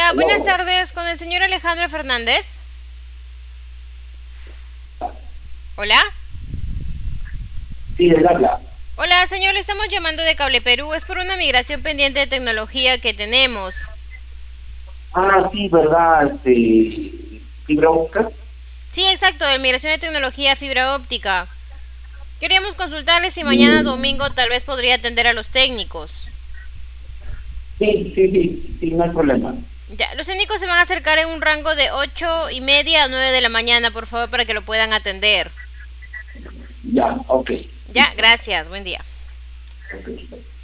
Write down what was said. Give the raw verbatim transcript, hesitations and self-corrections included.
Hola, buenas Aló, tardes con el señor Alejandro Fernández. Hola. sí, él habla. Hola, señor, le estamos llamando de Cable Perú. Es por una migración pendiente de tecnología que tenemos. Ah, sí, ¿verdad? Este, fibra óptica. Sí, exacto, de migración de tecnología fibra óptica. Queríamos consultarle si mañana Mm, domingo tal vez podría atender a los técnicos. sí, sí, sí, sí, no hay problema. Ya, los técnicos se van a acercar en un rango de ocho y media a nueve de la mañana, por favor, para que lo puedan atender. Ya, ok, Ya, listo. gracias, buen día. Ok.